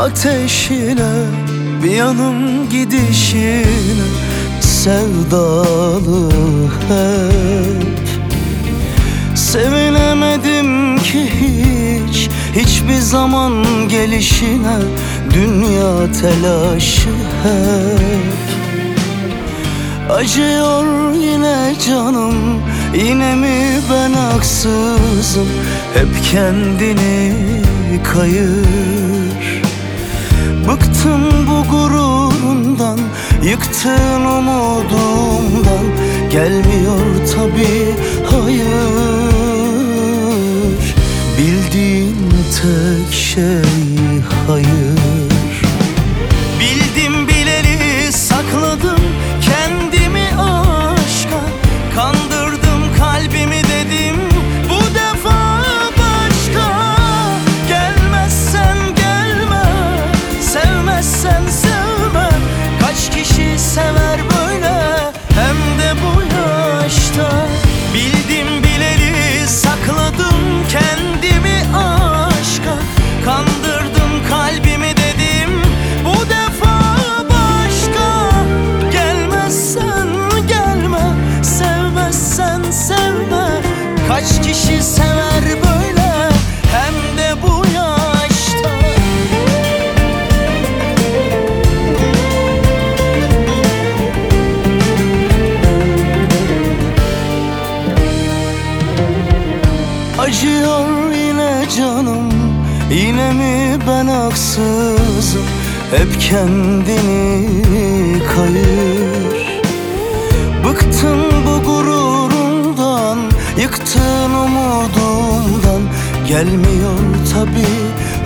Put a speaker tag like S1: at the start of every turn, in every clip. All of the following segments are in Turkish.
S1: ateşine, bir yanım gidişine sevdalı hep. Sevinemedim ki hiçbir zaman gelişine, dünya telaşı hep. Acıyor yine canım, yine mi ben haksızım? Hep kendini kayır. Bıktım bu gururundan, yıktığın umudumdan. Gelmiyor tabii hayır. Bildiğin tek şey hayır. Bildim bileli sakladım kendimi aşka, kandırdım kalbimi dedim bu defa başka. Gelmezsen gelme, sevmezsen sevme. Kaç kişi sever böyle, hem de bu yaşta. Bildim bileli sakladım kendimi aşka, kandırdım kalbimi dedim bu defa başka. Gelmezsen gelme, sevmezsen sevme. Kaç kişi sever böyle, hem de bu yaşta. Acıyor yine canım, yine mi ben haksızım? Hep kendini kayır. Bıktım bu gururundan, yıktığın umudumdan. Gelmiyor tabii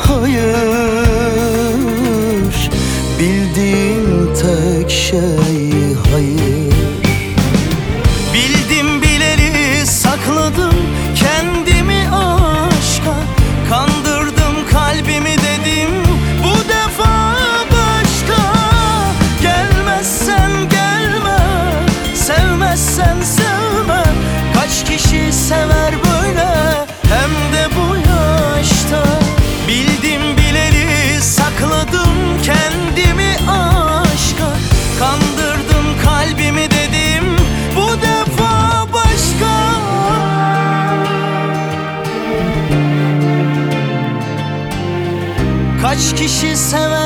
S1: hayır. Bildiğin tek şey hayır. Bildim bileli sakladım kendimi aşka, kandırdım kalbimi dedim bu defa başka. Gelmezsen gelme, sevmezsen sevme. Kaç kişi sever böyle, hem de bu yaşta. Bildim bileli sakladım kendimi aşka, kandırdım kalbimi dedim bu defa başka. Kaç kişi sever